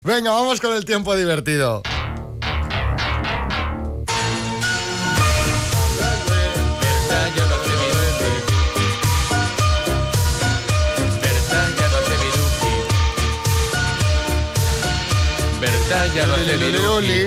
Venga, vamos con el tiempo divertido. Berta ya no hace viruji.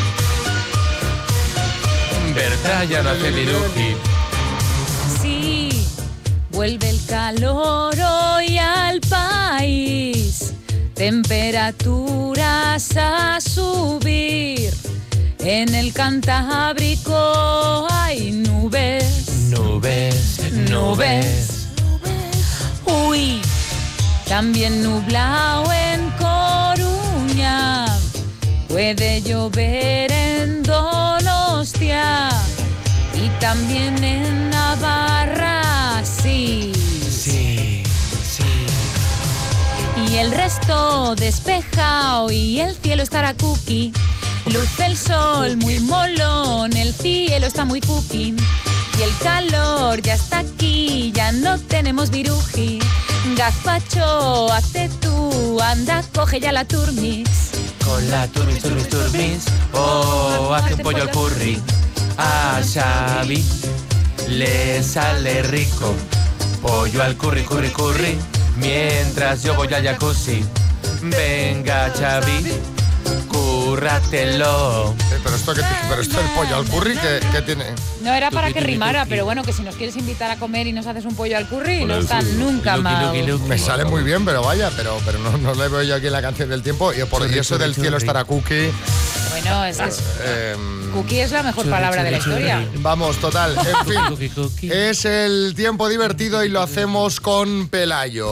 Berta ya no hace viruji. Sí, vuelve el calor hoy al país. Temperaturas a subir. En el Cantábrico hay nubes. Nubes, nubes. Uy, también nublado en Coruña. Puede llover en Donostia. Y también en Navarra, sí. Sí, sí. Y el resto despejado y el cielo estará cookie. Luce el sol muy molón, el cielo está muy cookie. Y el calor ya está aquí, ya no tenemos viruji. Gazpacho, hazte tú, anda, coge ya la turmix. Con la turmis. Oh, hace un pollo al curry. A Xavi le sale rico. Pollo al curry. Mientras yo voy al jacuzzi. Venga, Xavi, cúrratelo. Pero esto el pollo al curry, ¿qué tiene? No era para que rimara, pero bueno, que si nos quieres invitar a comer y nos haces un pollo al curry, no está nunca mal. Me sale muy bien, pero vaya, pero no le veo yo aquí la canción del tiempo. Y por eso del cielo estará cookie. Bueno, es que cookie es la mejor palabra de la historia. Vamos, total, en fin. Cookie. Es el tiempo divertido y lo hacemos con Pelayo.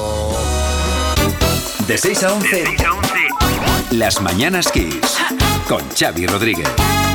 De 6 a 11, Las Mañanas Kiss, con Xavi Rodríguez.